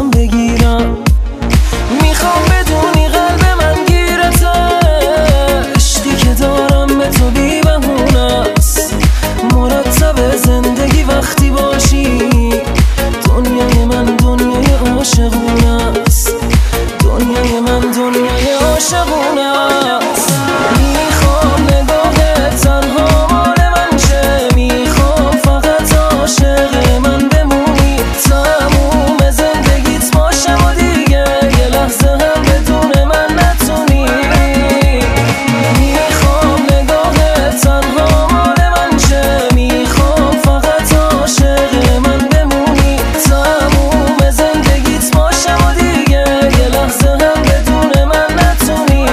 ازم بگیرم. میخوام بدونی قلب من گیرته، عشقی که دارم به تو بی بهونست. مرتب زندگی وقتی باشی، دنیای من دنیای عاشقونه است. دنیای من دنیای عاشقونه است. میخوام نگاه تنها مال من شه، میخوام فقط عاشق من بمونی. تموم زندگیت باشم و دیگه یه لحظه هم بدون من نتونی. میخوام نگاه تنها مال من شه، میخوام فقط عاشق من بمونی. تموم زندگیت باشم و دیگه یه لحظه هم بدون من نتونی.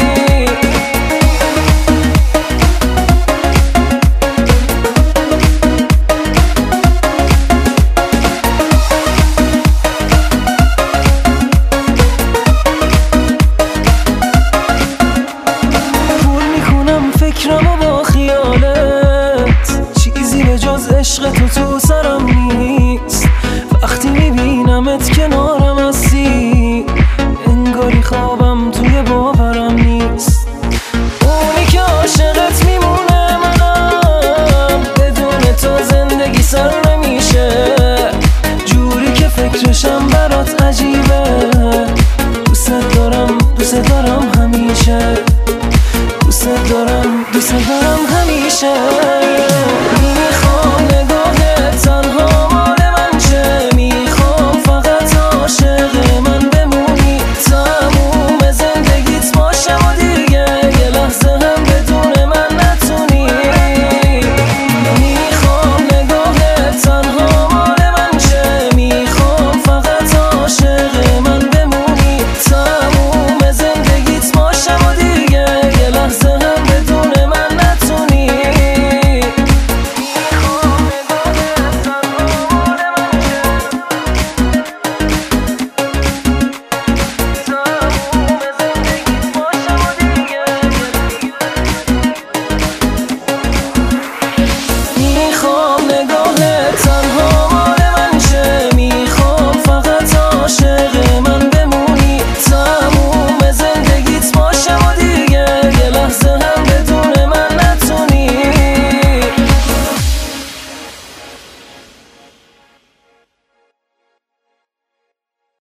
پول میکنم فکرمو با خیالت، چیزی به جز عشق تو سرم نیست. وقتی میبینمت کنارم هستی، انگاری خوابم توی باورم نیست. اونی که عاشقت میمونه منم، بدون تو زندگی سر نمیشه. جوری که فکرشم برات عجیبه، دوست دارم همیشه. دوست دارم همیشه.